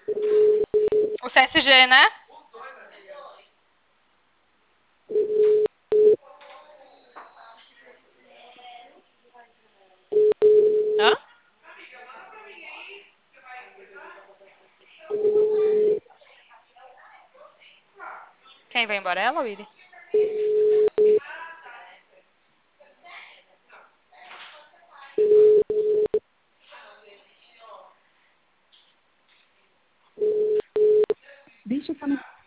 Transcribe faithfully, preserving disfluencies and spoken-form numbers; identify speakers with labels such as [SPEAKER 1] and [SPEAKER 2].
[SPEAKER 1] O C S G, né? Hã? Quem vai embora? Ela ou ele?
[SPEAKER 2] Deixe sua